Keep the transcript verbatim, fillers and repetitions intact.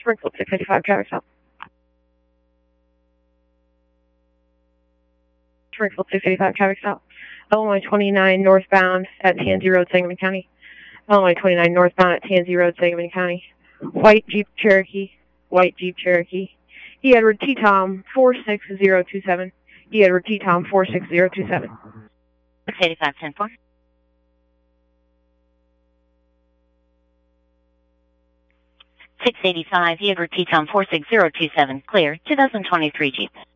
Springfield six eighty-five, traffic stop. Springfield six eighty-five, traffic stop. Illinois twenty-nine northbound at Tansy Road, Sangamon County. Illinois twenty-nine northbound at Tansy Road, Sangamon County. White Jeep Cherokee. White Jeep Cherokee. E. Edward T. Tom four six zero two seven. E. Edward T. Tom four six zero two seven. six eighty-five, ten four. six eighty-five, E. Edward T. Tom four six zero two seven. Clear, two thousand twenty-three Jeep.